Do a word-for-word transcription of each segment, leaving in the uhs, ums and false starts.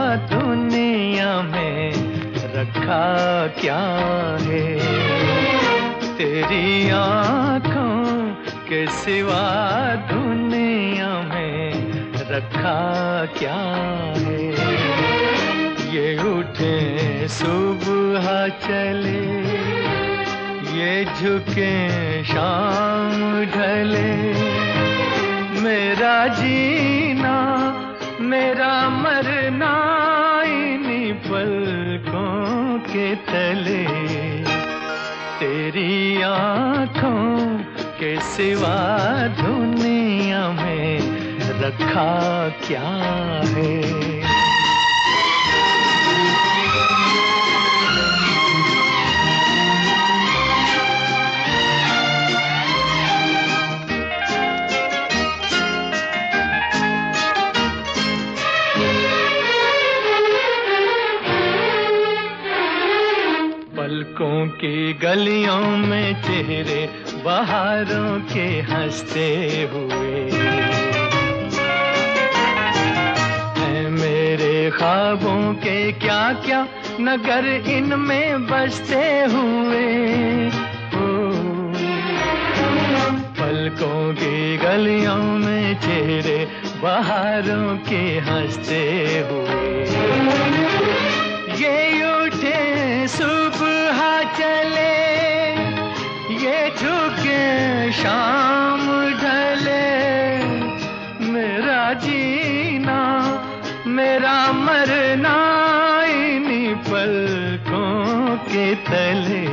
दुनिया में रखा क्या है। तेरी आँखों के सिवा दुनिया में रखा क्या है। ये उठे सुबह चले, ये झुके शाम ढले, मेरा जीना मेरा मरना इन्हीं पलकों के तले। तेरी आँखों के सिवा दुनिया में रखा क्या है। पलकों की गलियों में चेहरे बहारों के हंसते हुए हैं मेरे ख्वाबों के क्या क्या नगर इनमें बसते हुए। पलकों की गलियों में चेहरे बहारों के हंसते हुए, ये उठे सुबह चले, ये झुके शाम ढले, मेरा जीना मेरा मरना इन्हीं पलकों के तले।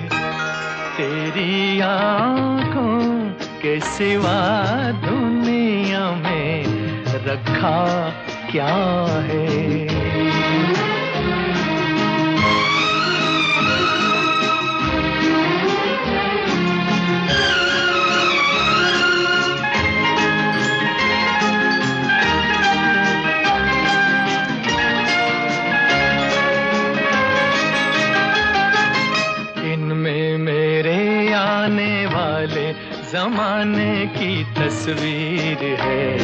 तेरी आँखों के सिवा दुनिया में रखा क्या है। आने वाले जमाने की तस्वीर है,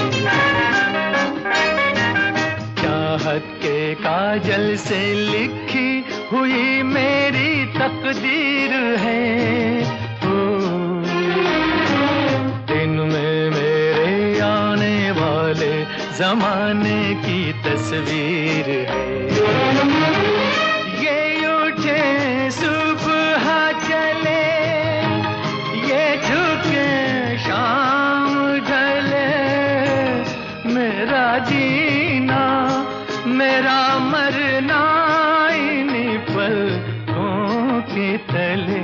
चाहत के काजल से लिखी हुई मेरी तकदीर है। ओ, दिन में मेरे आने वाले जमाने की तस्वीर है, ये उठे सुबह चले, शाम ढले, मेरा जीना मेरा मरना इन्हीं पलकों के तले।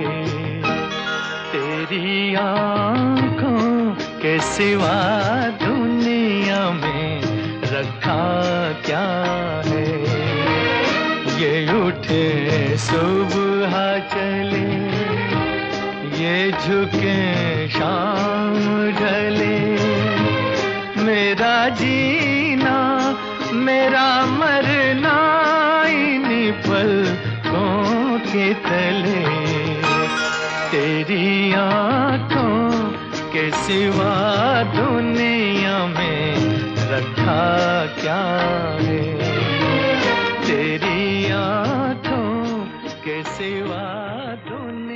तेरी आँखों के सिवा दुनिया में रखा क्या है। ये उठे सुबह चले, ये झुके शाम ढले, मेरा जीना मेरा मरना इन्हीं पलकों के तले। तेरी आँखों के सिवा दुनिया में रखा क्या है। तेरी आँखों के सिवा दुनिया